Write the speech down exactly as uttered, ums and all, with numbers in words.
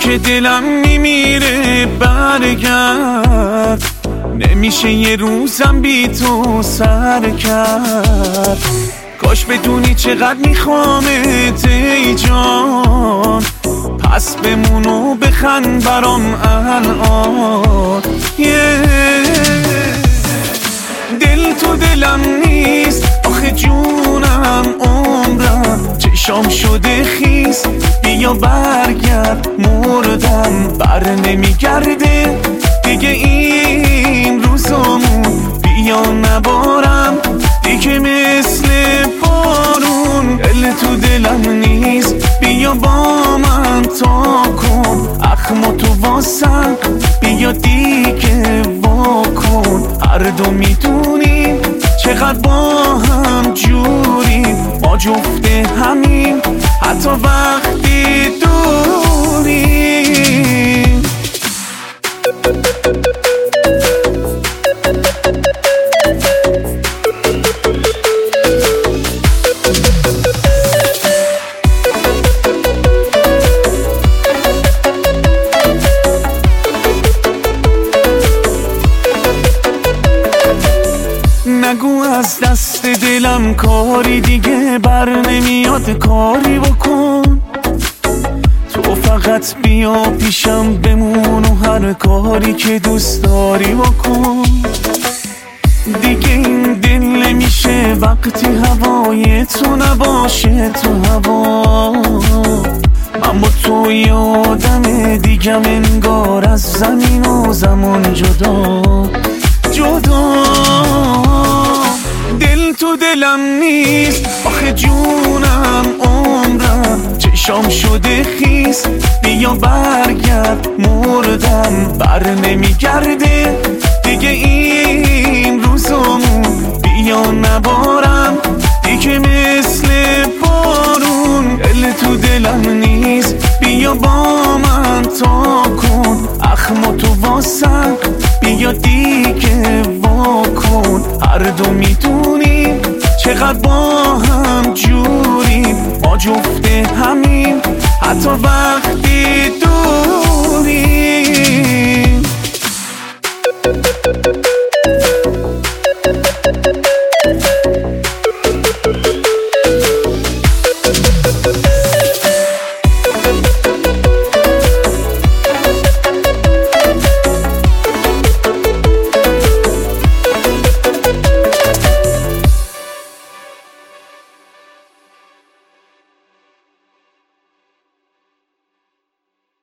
که دلم میمیره برگرد، نمیشه یه روزم بی تو سر کرد. کاش بدونی چقدر میخوامت ای جان، پس بمونو بخند برام الان. دل تو دلم نیست آخه جونم عمرم، چشام شده خیس بیا برگرد، مردم بر نمیگرده دیگه این روزامون، بیا نبارم دیگه مثل بارون. دل تو دلم نیست بیا با من تا کن، اخما تو واسم بیا دیگه واکن. هر دو میدونیم چقدر با هم جوریم، ما جفته همیم حتی وقتی دوریم. نگو از دست دلم کاری دیگه بر نمیاد، کاری بکن تو فقط بیا پیشم بمون و هر کاری که دوست داری بکن. دیگه این دل نمیشه وقتی هوای تو نباشه تو هوا، من با تو یادم دیگم انگار از زمین و زمان جدا جدا. دل تو دلم نیست آخه جونم عمرم، چشام شده خیس بیا برگرد، مردم بر نمیگرده دیگه این روزامون، بیا نبارم دیگه مثل بارون. دل تو دلم نیست بیا با من تا کن، اخما تو واسم بیا دیگه واکن. هر دو میدونیم چقدر با هم جوریم، ما جفته همیم حتی وقتی دوریم.